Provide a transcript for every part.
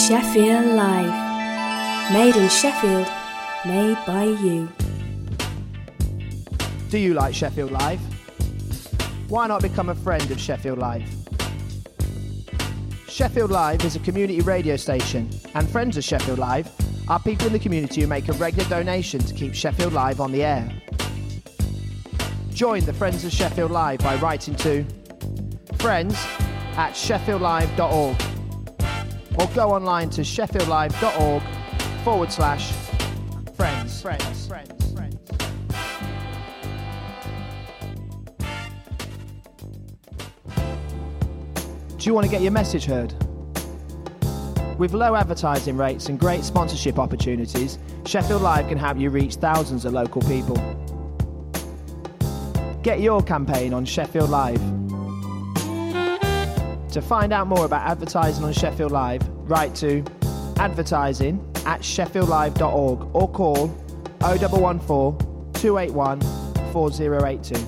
Sheffield Live. Made in Sheffield, made by you. Do you like Sheffield Live? Why not become a friend of Sheffield Live? Sheffield Live is a community radio station, and friends of Sheffield Live are people in the community who make a regular donation to keep Sheffield Live on the air. Join the Friends of Sheffield Live by writing to friends@sheffieldlive.org or go online to sheffieldlive.org/friends. Do you want to get your message heard? With low advertising rates and great sponsorship opportunities, Sheffield Live can help you reach thousands of local people. Get your campaign on Sheffield Live. To find out more about advertising on Sheffield Live, write to advertising@sheffieldlive.org or call 0114 281 4082.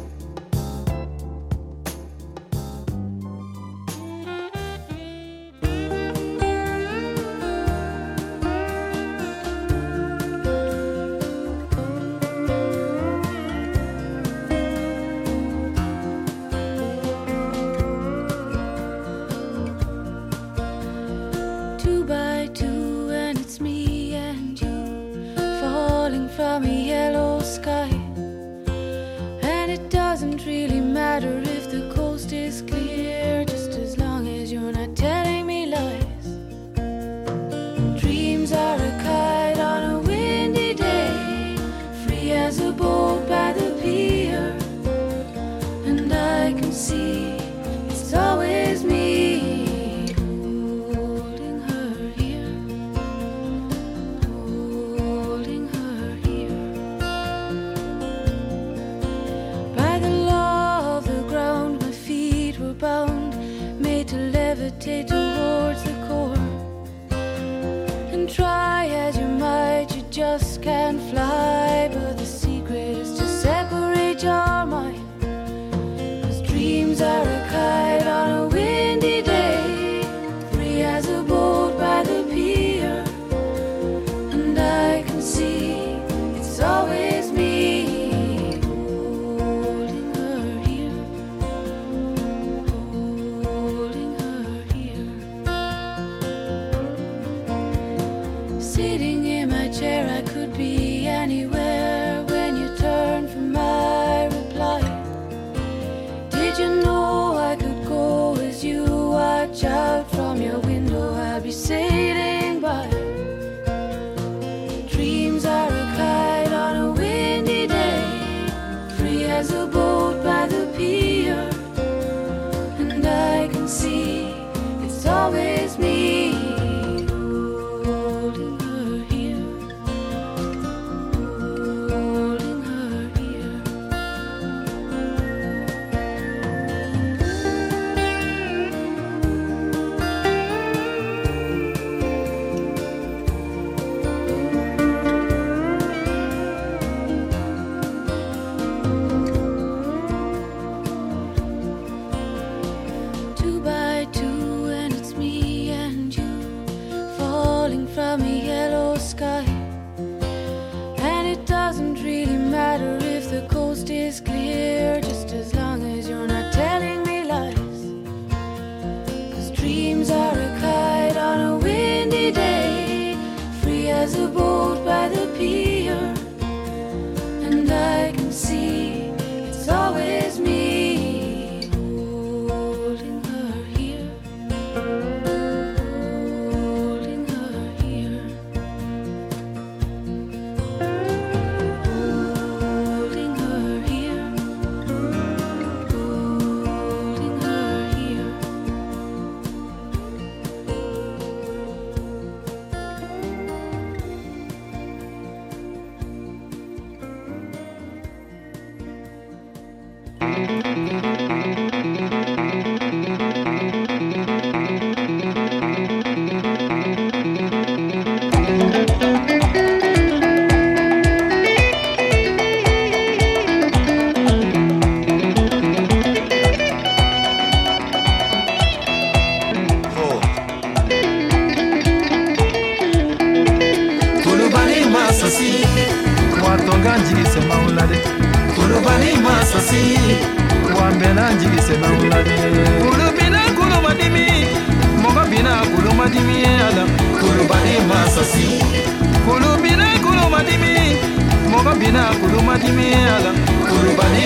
jigisena ulade kulubina kulumadimi moga bina kulumadimi ala kulubani masasi kulubina kulumadimi moga bina kulumadimi ala kulubani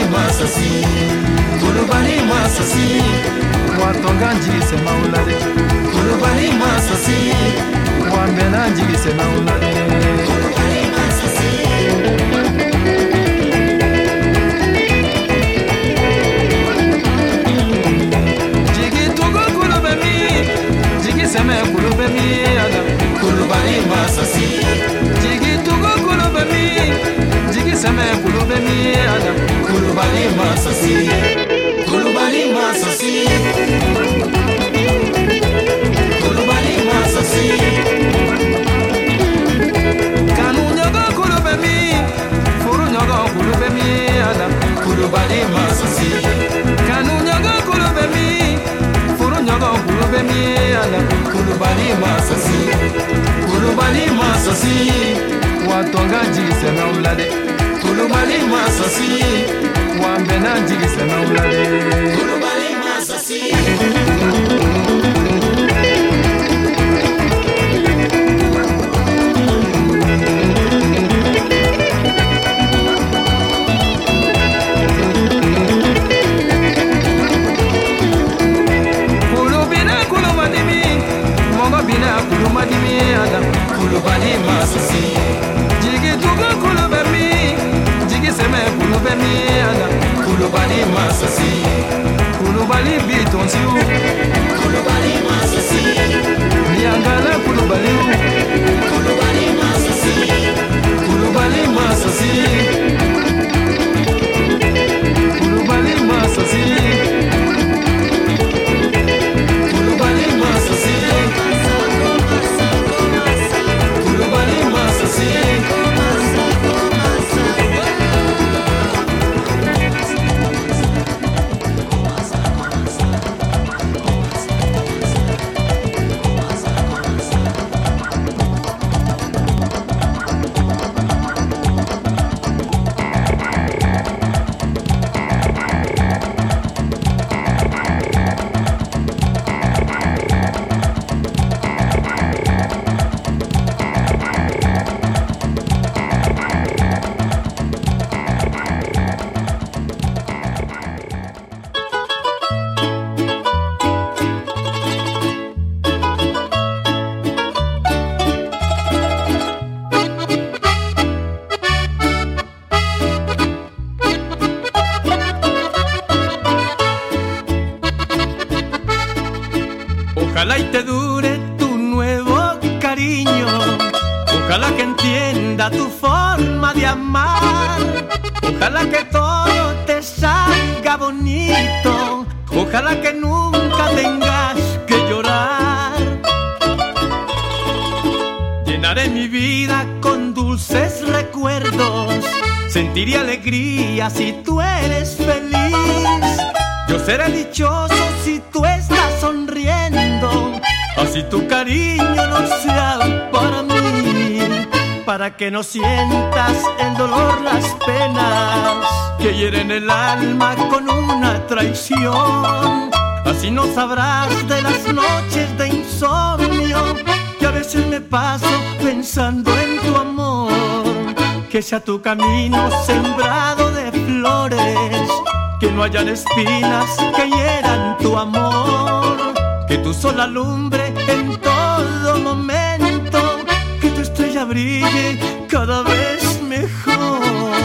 masasi watonga jigisena ulade kulubani masasi wambena jigisena ulade kulubani masasi seme kulube mi ala kulubani masasi jigi tugo kulube mi jigi seme kulube mi ala kulubani masasi kulubani masasi kulubani masasi kanu nyogo kulube mi furu nyogo kulube mi ala kulubani masasi kanu nyogo kulube mi nyogo kulube mi ala kulubani masasi watonga jigisena ulade kulubani masasi wambena jigisena ulade kulubani masasi kulumadimi ala kulubani masasi jigi tugo kulubemi jigi seme kulubemi ala kulubani masasi kulubali bitonsiu kulubani masasi miangala kulubaliu kulubani masasi kulubani masasi kulubani masasi kulubani masasi Ojalá y te dure tu nuevo cariño, ojalá que entienda tu forma de amar, ojalá que todo te salga bonito, ojalá que nunca tengas que llorar. Llenaré mi vida con dulces recuerdos, sentiré alegría si tú eres feliz. Yo seré dichoso si tú estás sonriendo, así tu cariño no sea para mí, para que no sientas el dolor, las penas que hieren el alma con una traición. Así no sabrás de las noches de insomnio que a veces me paso pensando en tu amor. Que sea tu camino sembrado de flores, que no hayan espinas que hieran tu amor, que tu sol alumbre en todo momento, que tu estrella brille cada vez mejor.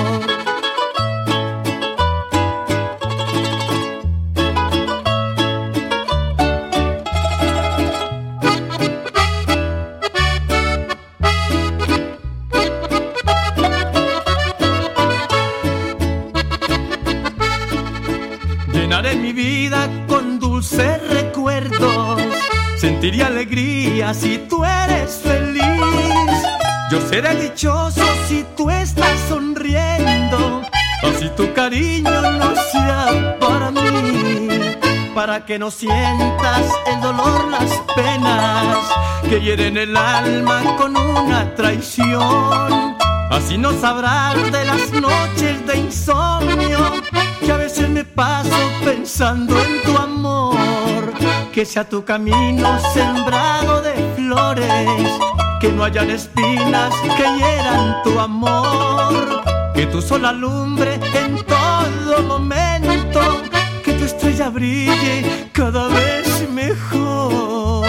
Llenaré mi vida con dulces recuerdos, sentiré alegría si tú eres feliz. Yo seré dichoso si tú estás sonriendo, así tu cariño no sea para mí, para que no sientas el dolor, las penas que hieren el alma con una traición. Así no sabrás de las noches de insomnio que a veces me paso pensando en tu amor, que sea tu camino sembrado de flores, que no hayan espinas que hieran tu amor, que tu sol alumbre en todo momento, que tu estrella brille cada vez mejor.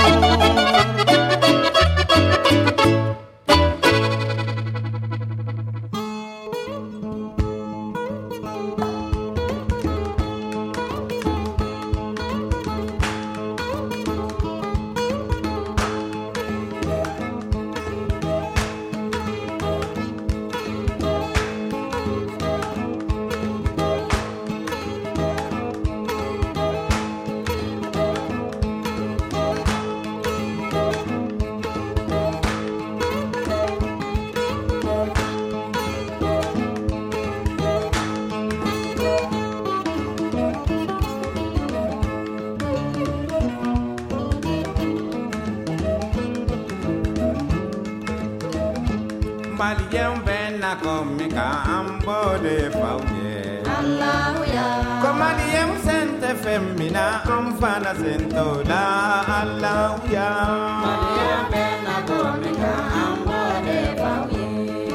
Malien benna komika ambode fauye Allahuya Komalien sente femina amfana sentola Allahuya Malien benna komika ambode fauye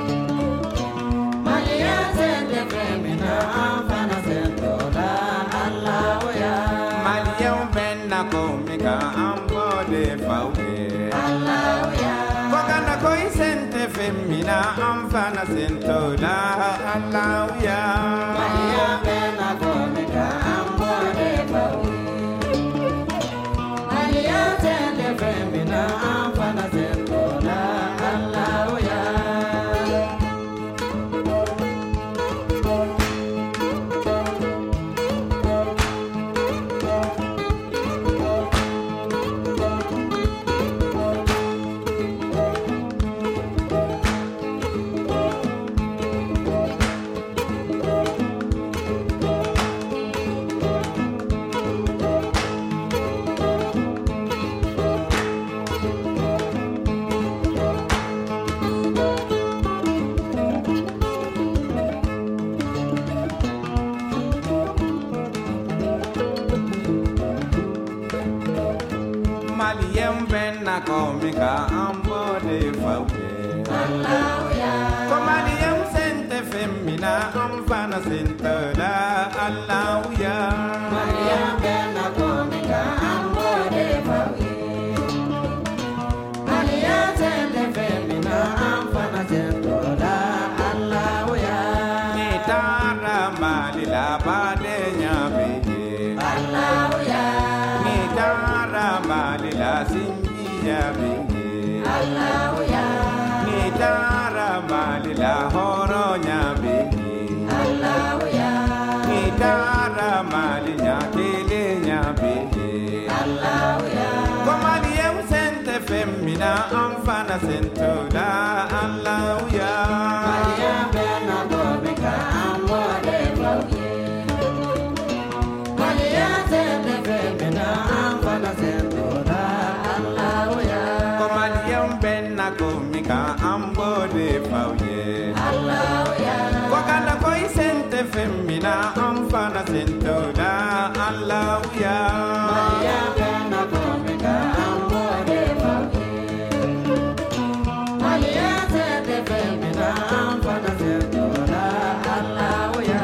Malien sente femina amfana sentola Allahuya Malien benna komika ambode fauye Allahuya Kokana koi sente femina amfana sentola Allahuya Maria bena komika ambode fauye Maria sente femina amfana sentola Allahuya Malien benna komika ambode fauye Allahuya Komalien sente femina amfana sentola Allahuya Malien benna komika ambode fauye Malien sente femina amfana sentola Allahuya Nitara malila bade nyabe Allahuya Nitara malila singiya bingi Allahuya Nitara malila horonya bingi Allahuya Nitara malinya kelenya bingi Allahuya Komalie usente femina amfana sentola Allahuya Maria bena komika ambode fauye Maria sente femina amfana sentola Allahuya Komalien benna komika ambode fauye Allahuya Kokana koi sente femina amfana sentola Allahuya Maria benna komika ambode fauye Maria sente femina amfana sentola Allahuya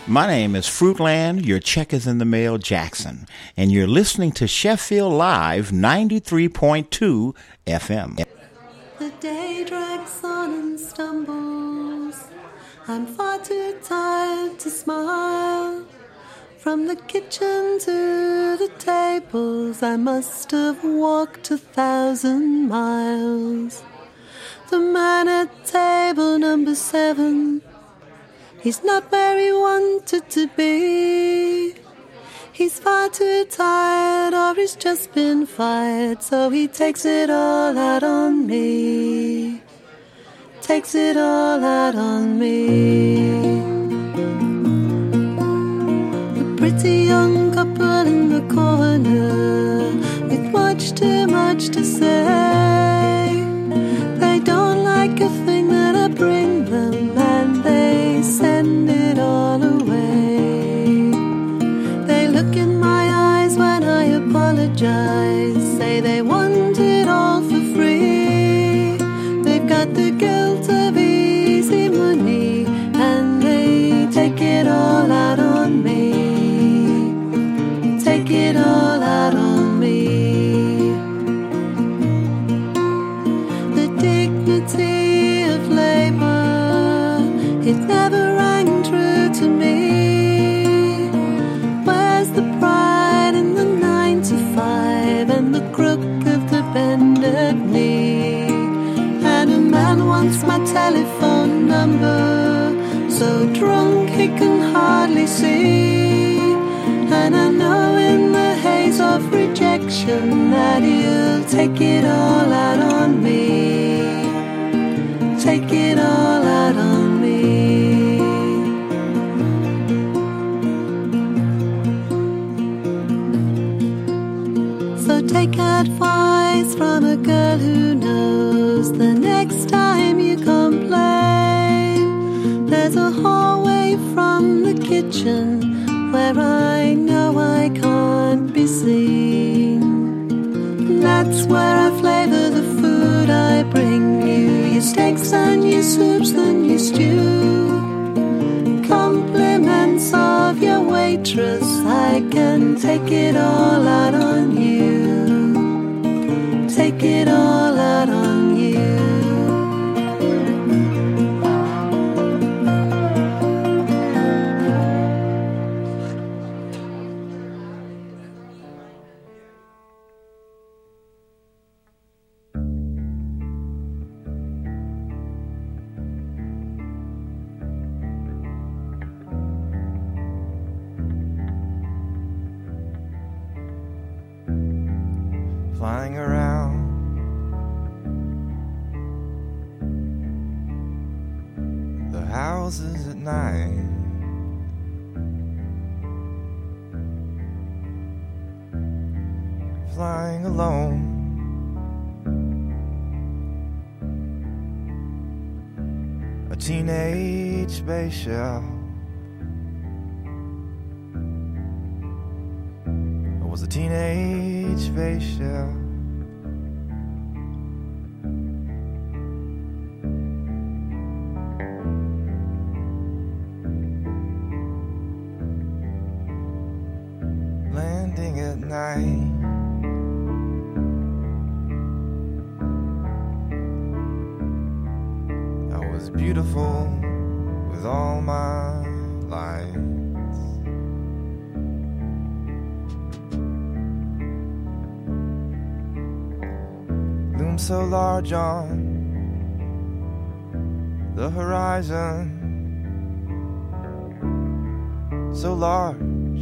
My name is Fruitland, your check is in the mail, Jackson, and you're listening to Sheffield Live 93.2 FM. The day drags on and stumbles. I'm far too tired to smile. From the kitchen to the tables, I must have walked 1,000 miles. The man at table number 7, he's not where he wanted to be. He's far too tired, or he's just been fired, so he takes it all out on me. Takes it all out on me. The pretty young couple in the corner, with much too much to say. They don't like a thing that I bring them, and they send it all away. They look in my eyes when I apologize, say they want it all for free. They've got the guilt of easy money, and they take it all out on me. Take it all out on me. The dignity of labor, it never rang true to me. Where's the pride in the 9 to 5 and the crook of the bended knee? And a man wants my telephone number, so drunk he can hardly see. And I know in the haze of rejection that he'll take it all out on me. Take it all out on me. So take advice from a girl who knows the next time you complain, there's a hallway from the kitchen where I know I can't be seen. That's where I flavor the food I bring you, your steaks and your soups and your stew. Compliments of your waitress, I can take it all out on you. Take it all out on you. Flying around, the houses at night, flying alone, a teenage space shell. It was a teenage space shell. Landing at night, I was beautiful with all my lights. Loomed so large on the horizon, so large.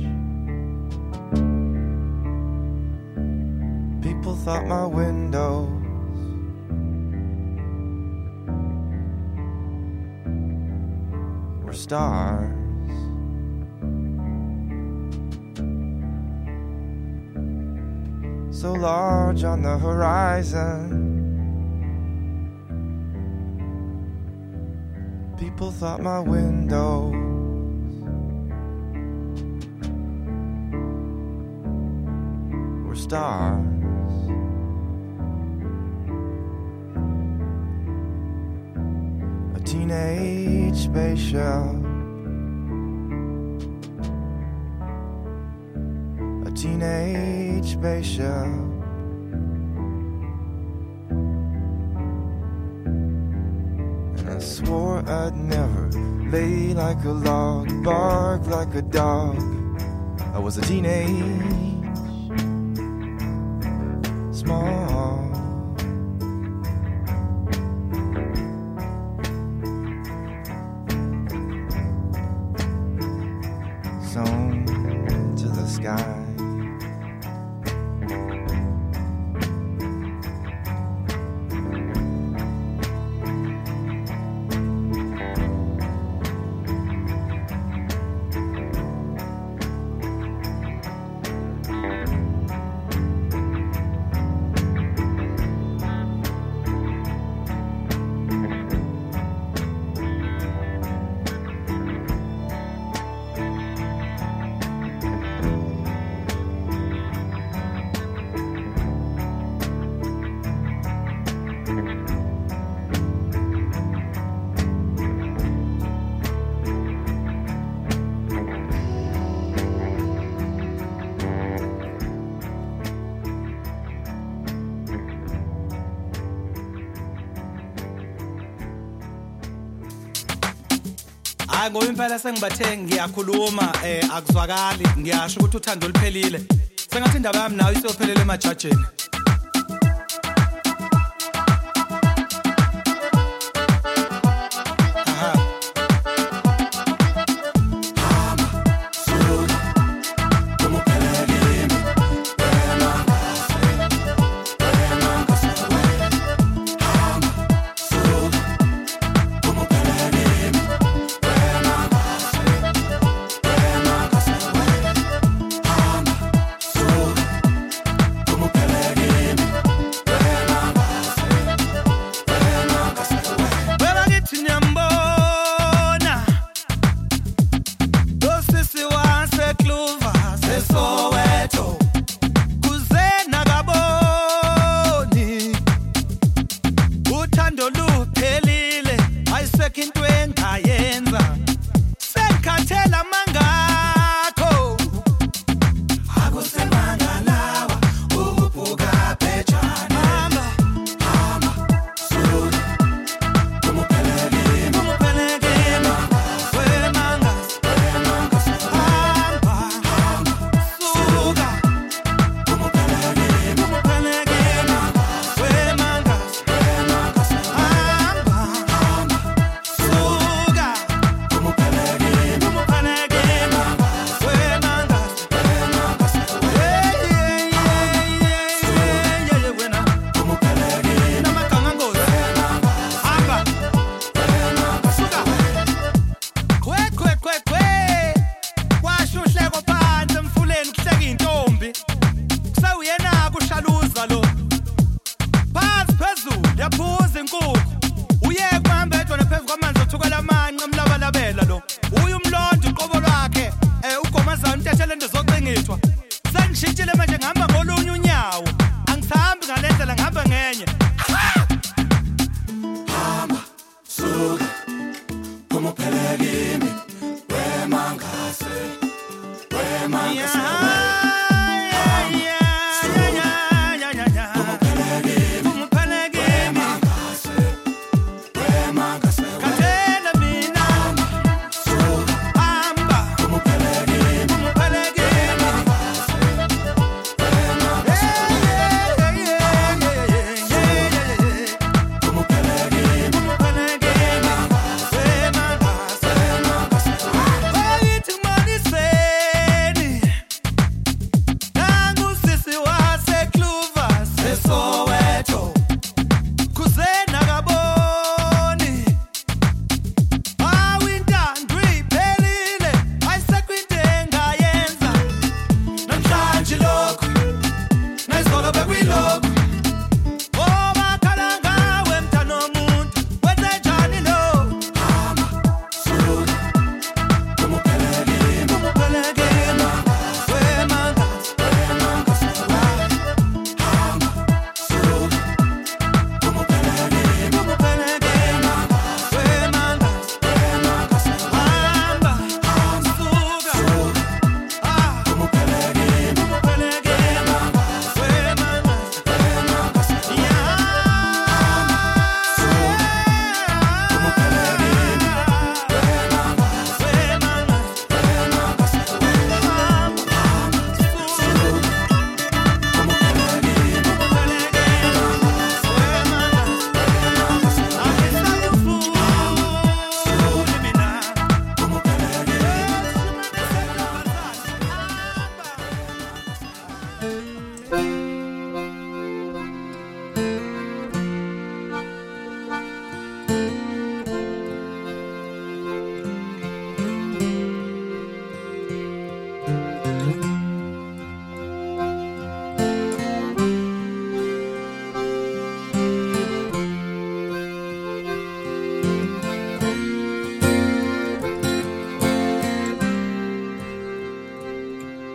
People thought my windows were stars. So large on the horizon, people thought my windows were stars. A teenage space shell teenage spaceship. And I swore I'd never lay like a log, bark like a dog. I was a teenage small. Sewn to the sky. Ngoba impela sengibathe ngiyakhuluma akuzwakali ngiyasho ukuthi uthando luphelile sengathi indaba yami nayo isophelele emajajeni.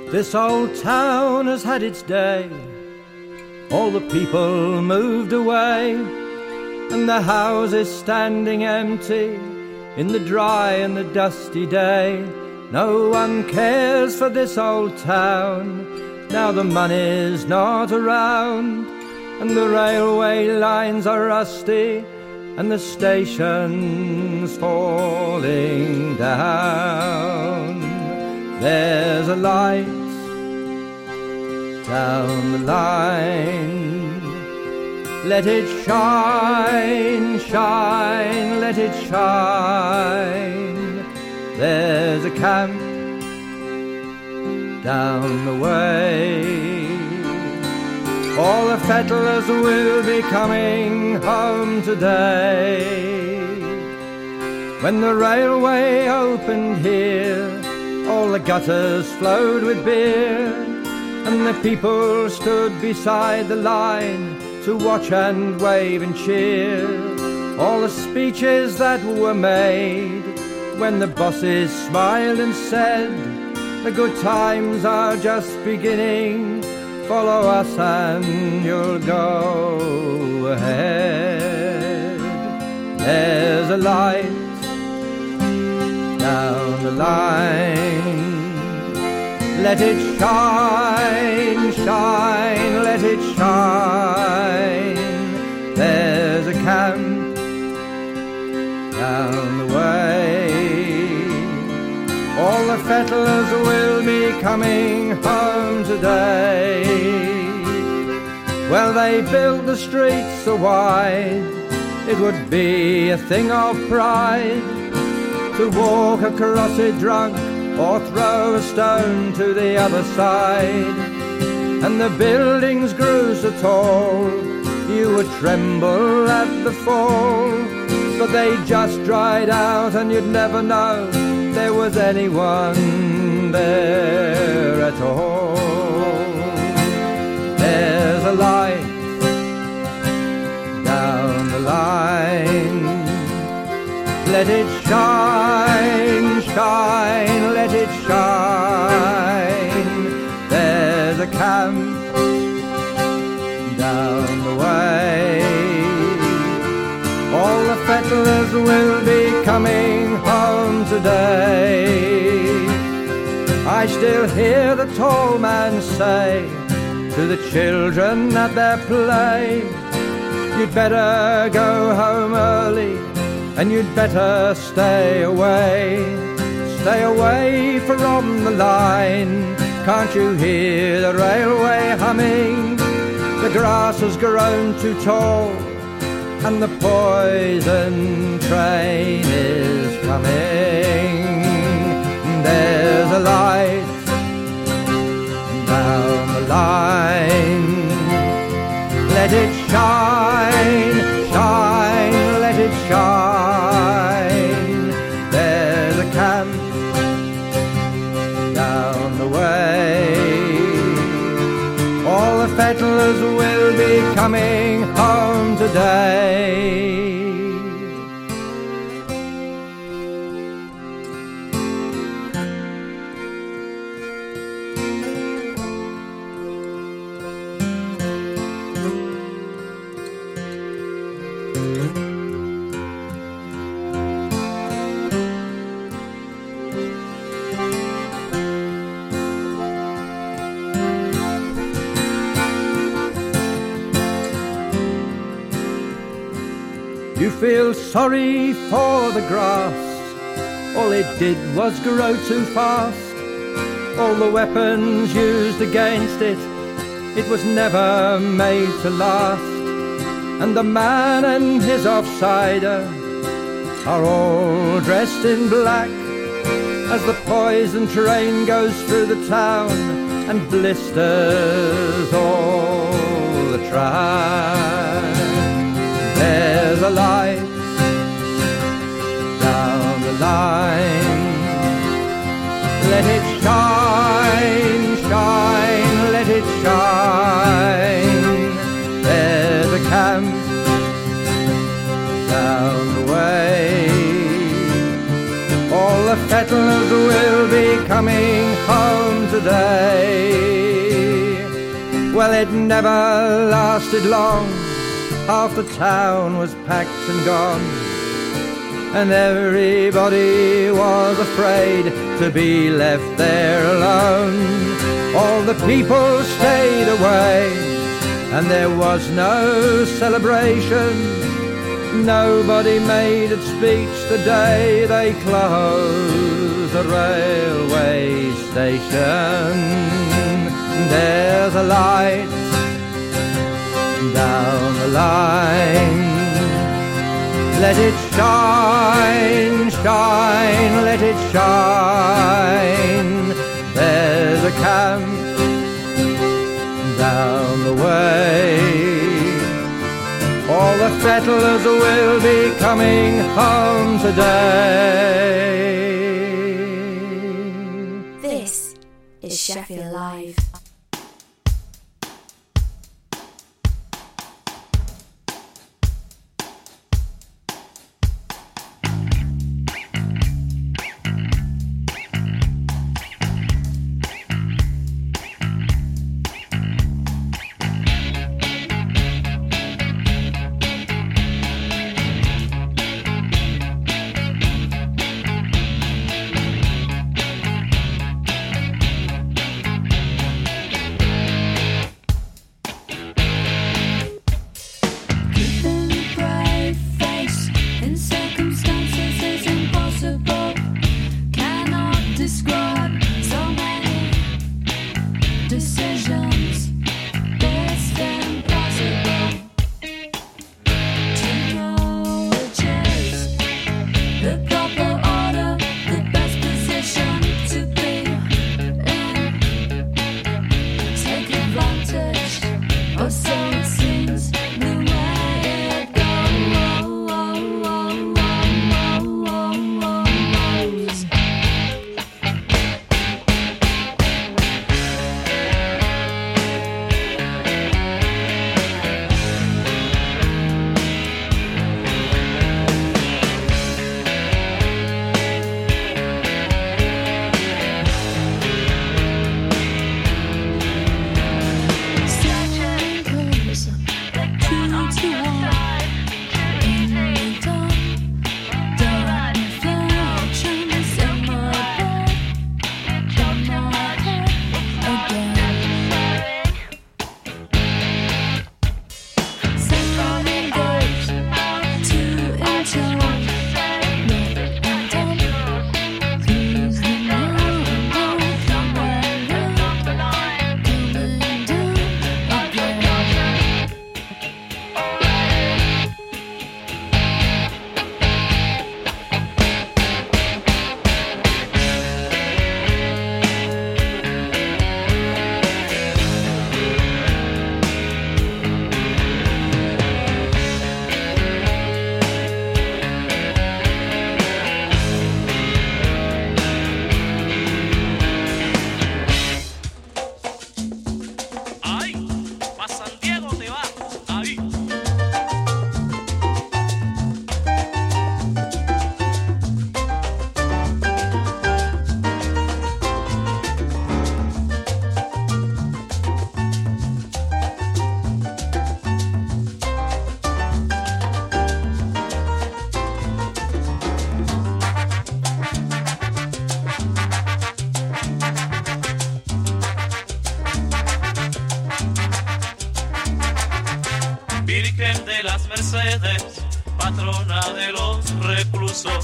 This old town has had its day. All the people moved away, and the houses standing empty in the dry and the dusty day. No one cares for this old town. Now the money's not around, and the railway lines are rusty, and the station's falling down. There's a light down the line. Let it shine, shine, let it shine. There's a camp down the way. All the fettlers will be coming home today. When the railway opened here, all the gutters flowed with beer, and the people stood beside the line to watch and wave and cheer. All the speeches that were made, when the bosses smiled and said, the good times are just beginning, follow us and you'll go ahead. There's a light down the line. Let it shine, shine, let it shine. There's a camp down the way. All the fettlers will be coming home today. Well, they built the streets so wide, it would be a thing of pride to walk across it drunk or throw a stone to the other side. And the buildings grew so tall, you would tremble at the fall, but they just dried out and you'd never know there was anyone there at all. There's a light down the line. Let it shine, shine, let it shine. There's a camp down the way. All the fettlers will be coming home today. I still hear the tall man say to the children at their play, you'd better go home early and you'd better stay away from the line. Can't you hear the railway humming? The grass has grown too tall and the poison train is coming. There's a light down the line. Let it shine, shine, let it shine. There's a camp down the way. All the fettlers will be coming home today. You feel sorry for the grass, all it did was grow too fast. All the weapons used against it, it was never made to last. And the man and his offsider are all dressed in black as the poison train goes through the town and blisters all the track. There's a light down the line. Let it shine, shine, let it shine. There's a camp down the way. All the fettlers will be coming coming home today. Well, it never lasted long. Half the town was packed and gone, and everybody was afraid to be left there alone. All the people stayed away, and there was no celebration. Nobody made its speech the day they closed the railway station. There's a light down the line. Let it shine, shine, let it shine. There's a camp down the way. All the settlers will be coming home today. This is Sheffield Live. Virgen de las Mercedes, patrona de los reclusos,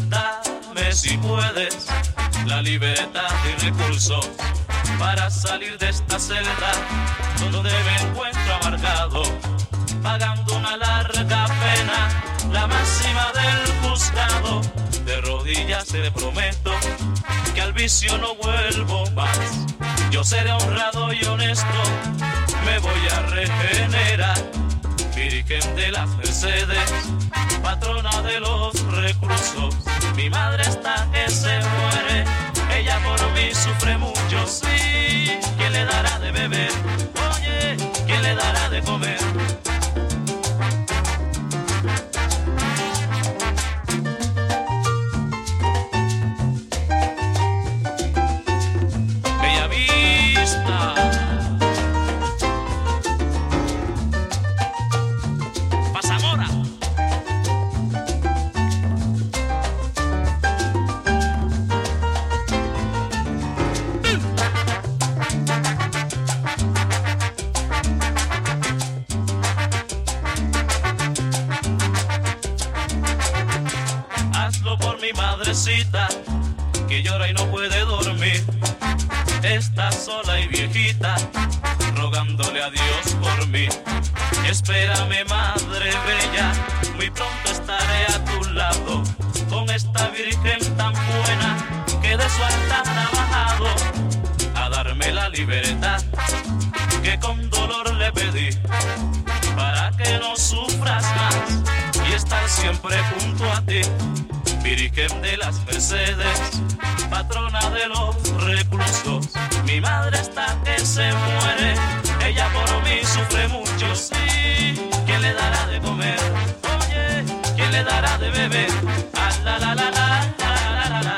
dame si puedes la libertad y recursos para salir de esta celda donde me encuentro amargado, pagando una larga pena, la máxima del juzgado. De rodillas te prometo que al vicio no vuelvo más. Yo seré honrado y honesto, me voy a regenerar. Virgen de las Mercedes, patrona de los reclusos, mi madre está que se muere, ella por mí sufre mucho, sí. ¿Quién le dará de beber? Oye, ¿quién le dará de comer? mi madrecita, que llora y no puede dormir. Está sola y viejita, rogándole a Dios por mí. Espérame, madre bella, muy pronto estaré a tu lado, con esta virgen tan buena que de su altar ha bajado a darme la libertad que con dolor le pedí, para que no sufras más y estar siempre junto a ti. Virgen de las Mercedes, patrona de los reclusos, mi madre está que se muere, ella por mí sufre mucho, sí. ¿Quién le dará de comer? Oye, ¿quién le dará de beber? Ah, la la la la la la la.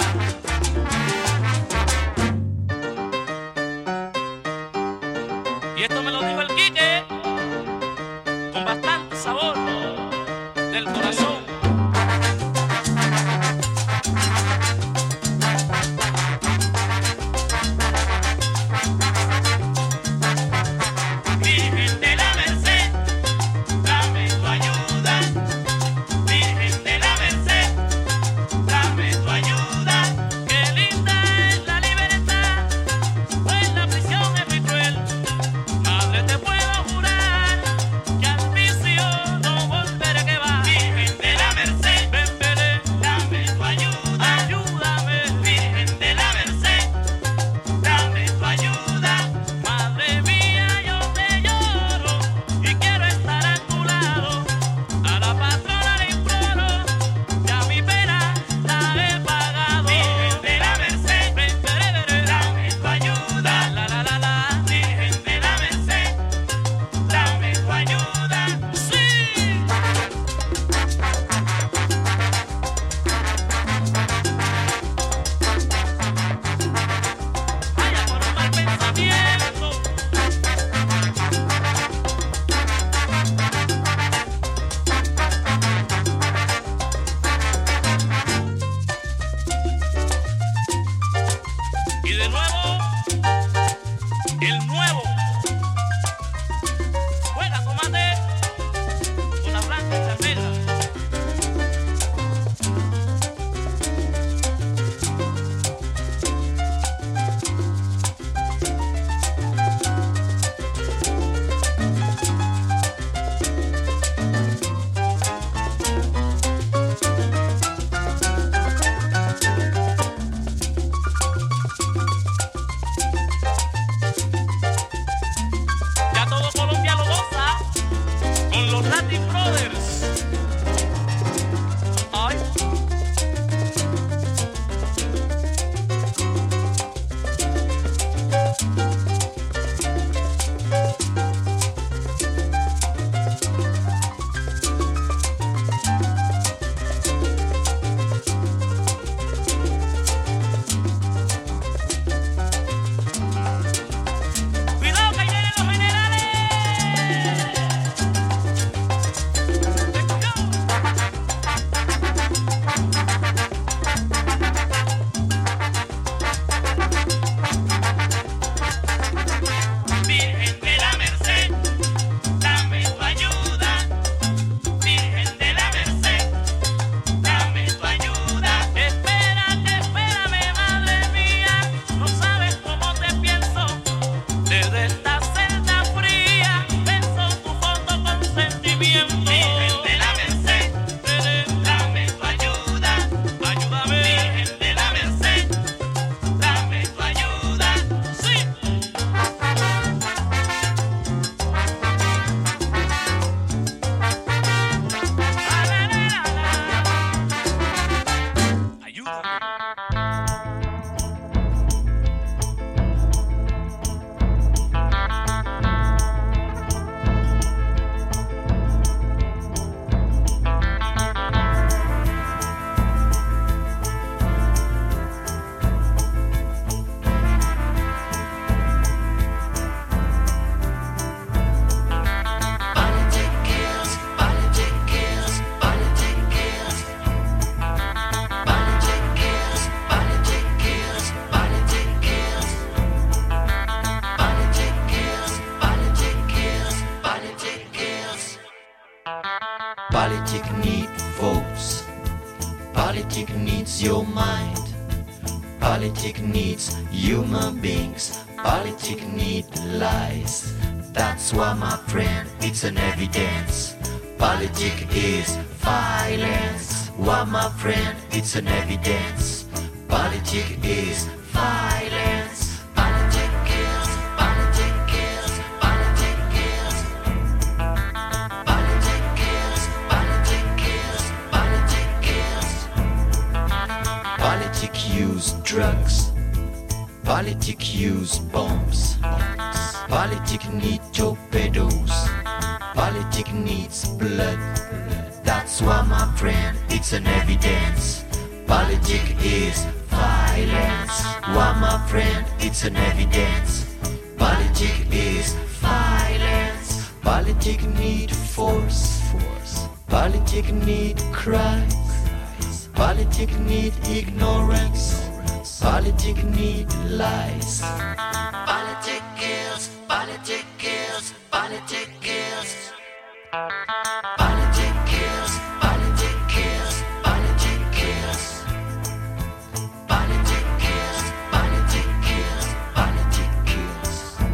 Y esto me lo dijo el Quique, con bastante sabor del corazón. Virgen de la Merced, dame tu ayuda. Virgen de la Merced, Politics needs your mind. Politics needs human beings. Politics need lies. That's why, my friend, it's an evidence. Politics is violence. Why, my friend, it's an evidence. Politics is violence. Politics kills. Politics kills. Politics kills. Politics kills. Politics kills. Politics kills. Politics use drugs. Politics use bombs. Politics need torpedoes. Politics needs blood. That's why, my friend, it's an evidence. Politics is violence. Why, my friend, it's an evidence. Politics is violence. Politics need force. Politics need cries. Politics need ignorance. Politics need lies. Politics kills. Politics kills. Politics kills. Politics kills. Politics kills. Politics kills. Politics kills. Politics kills. Politics kills.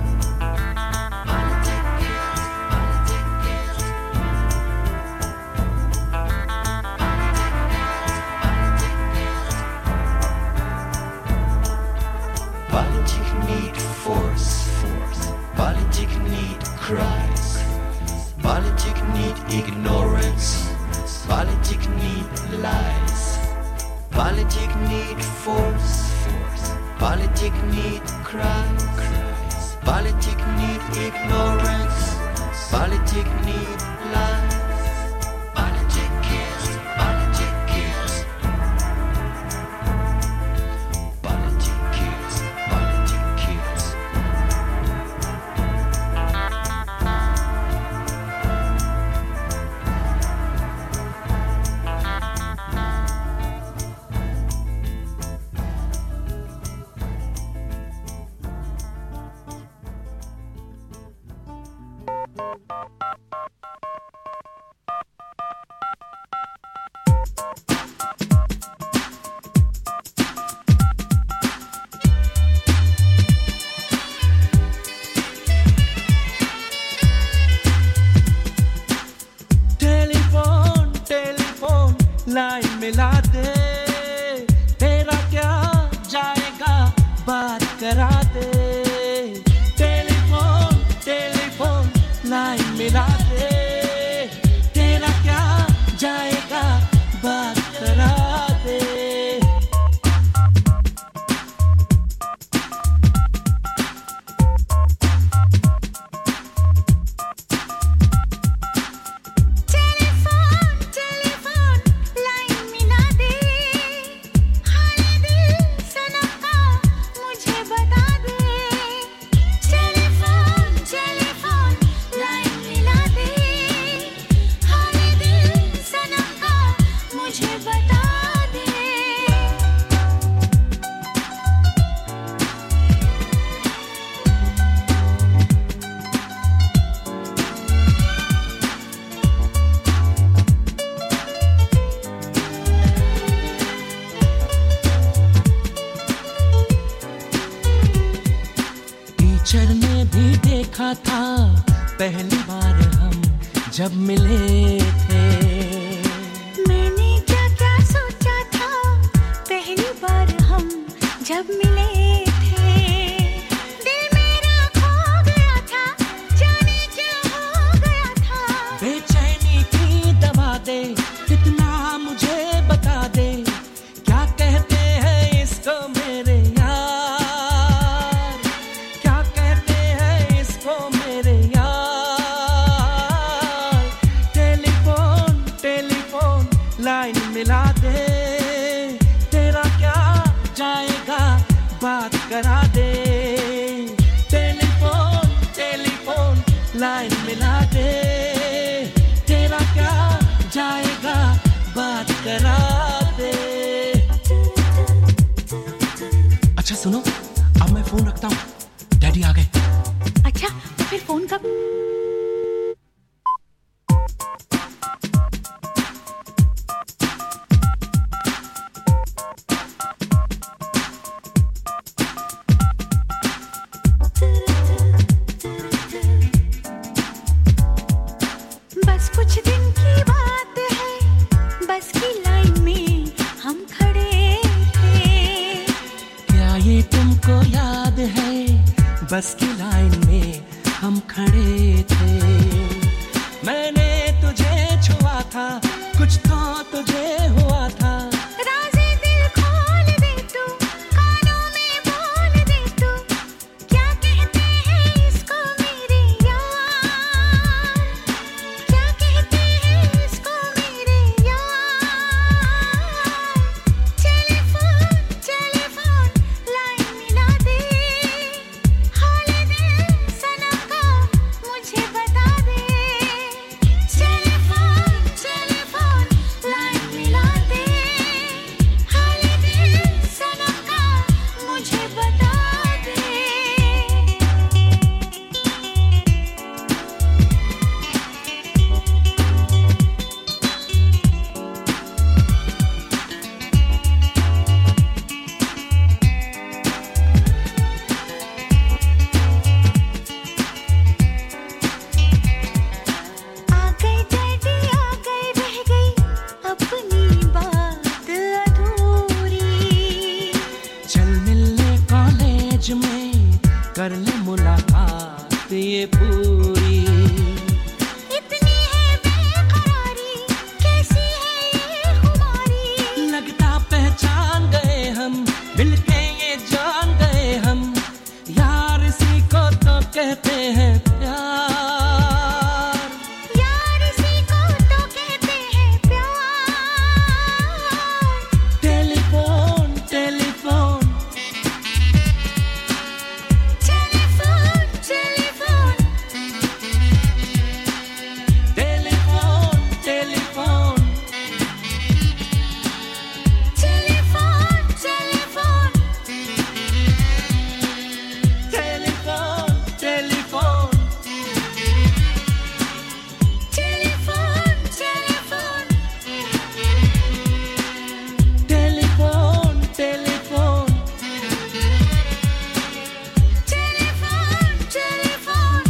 Politics need force. Politics need cries. Politics need ignorance. Politics need lies. Politics need force. Politics need cries. Politics need ignorance. Politics need lies. Politics kills. Politics kills. Politics kills. Politics kills. Line मिला दे, तेरा क्या जाएगा बात करा दे। Telephone telephone line मिला दे, तेरा क्या जाएगा बात करा दे। टीचर ने भी देखा था पहली बार हम जब मिले थे। मैंने क्या क्या सोचा था पहली बार हम जब मिले थे। दिल मेरा खो गया था, जाने क्या हो गया था। बेचैनी की दवा दे, कितना मुझे बता दे, क्या कहते हैं इसको मेरे यार, क्या कहते हैं इसको मेरे यार। टेलीफोन टेलीफोन लाइन मिला दे, तेरा क्या जाएगा बात करा दे। टेलीफोन टेलीफोन लाइन मिला दे, तेरा क्या जाएगा बात करा दे। अच्छा सुनो, अब मैं फोन रखता हूँ, डैडी आ गए। अच्छा तो फिर फोन कब? हम खड़े थे। क्या ये तुमको याद है, बस की लाइन में हम खड़े थे। मैंने तुझे छुआ था, कुछ तो तुझे हुआ था। राज़े दिल खोल दे तू, कानों में बोल दे तू, क्या कहते हैं इसको मेरे यार, क्या कहते हैं इसको मेरे यार। टेलीफोन टेलीफोन लाइन मिला दे, हाल दिल सनम का मुझे बता दे। टेलीफोन टेलीफोन लाइन मिला दे, हाल दिल सनम का मुझे बता दे। आ गए डैडी आ गए, रह गई अपनी बात अधूरी। चल मिलने कॉलेज में, कर ले मुलाकात ये पूरी। इतनी है बेकरारी, कैसी है ये खुमारी। लगता पहचान गए हम, मिलके ये जान गए हम, यार इसी को तो कहते हैं प्यार। यार इसी को तो कहते हैं प्यार। Telephone telephone telephone telephone telephone telephone telephone telephone telephone telephone telephone telephone telephone telephone telephone telephone.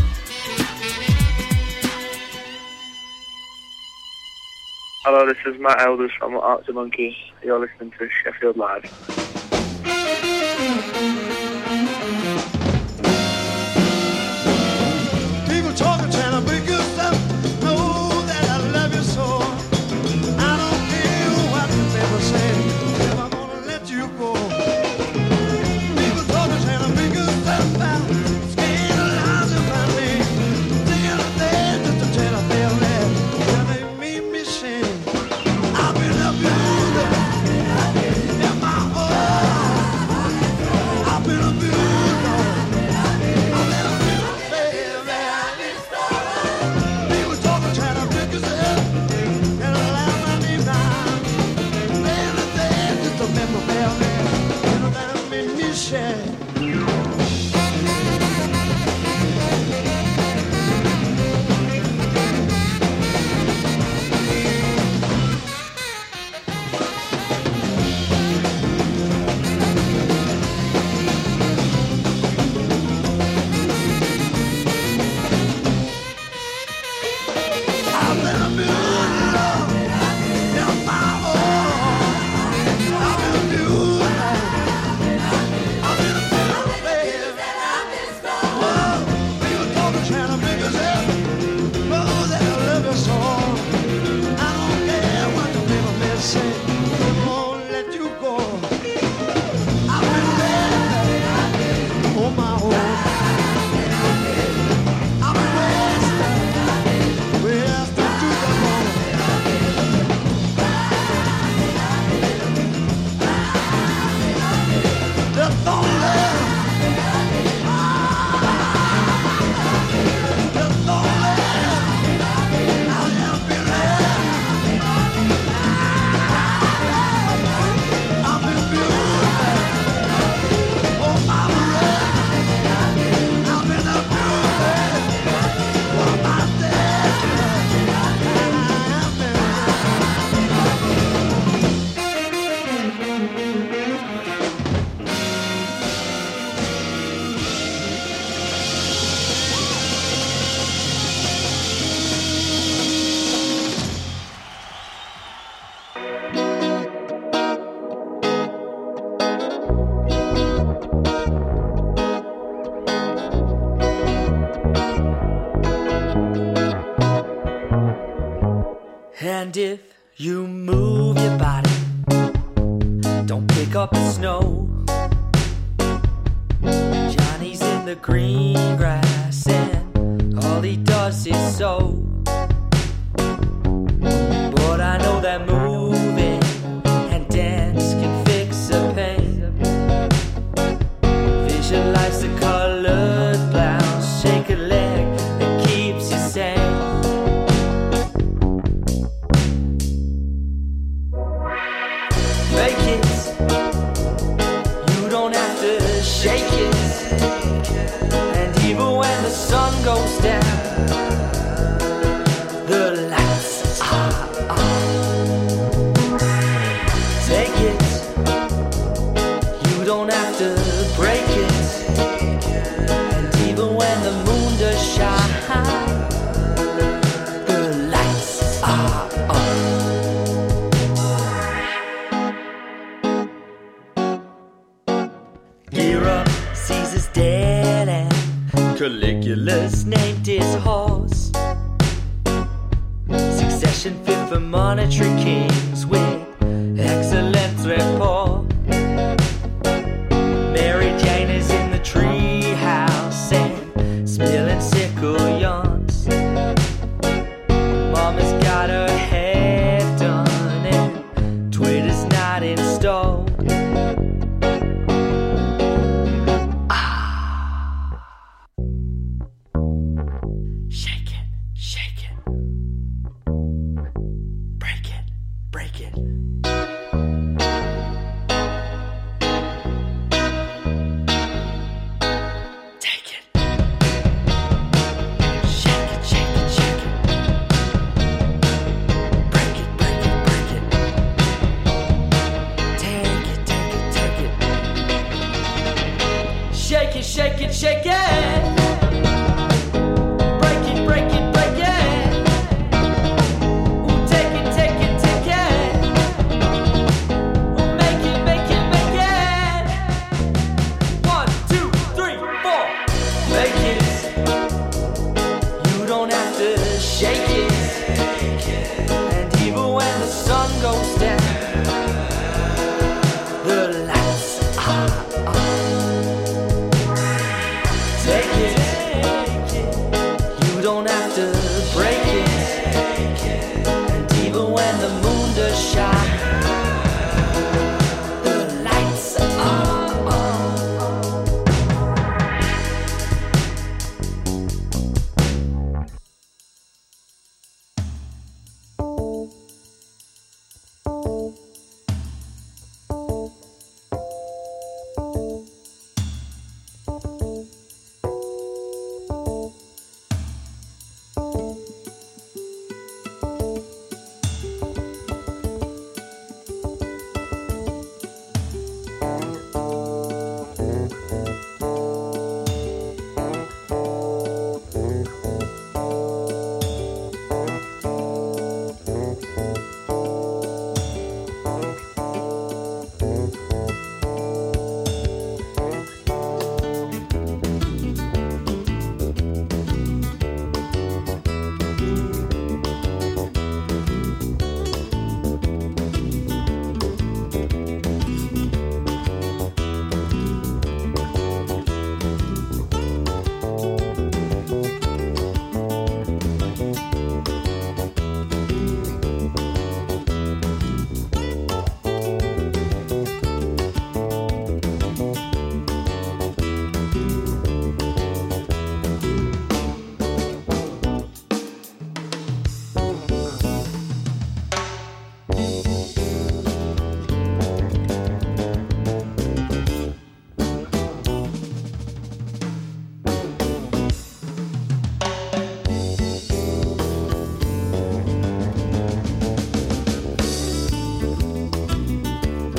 Hello, this is Matt Elders from Arctic Monkey. You're listening to Sheffield Live. People talking, trying to bring good stuff. Know that I love you so. I don't care what people say. If I'm gonna let you go. People talking, trying to bring good stuff out. Scandalizing my name. Thinking of that just to tell a tale that. Well, they made me sing. I've been abused. And my whole green grass, and all he does is sow. But I know that moving and dance can fix a pain. Visualize the colored blouse, shake a leg that keeps you sane. Make it, you don't have to shake it. And even when the sun goes down, the lights are on. Take it, you don't have to break it. And even when the moon does shine, the lights are on. Hero Caesar's dead and Caligula's named his horse. Succession fit for monetary kings with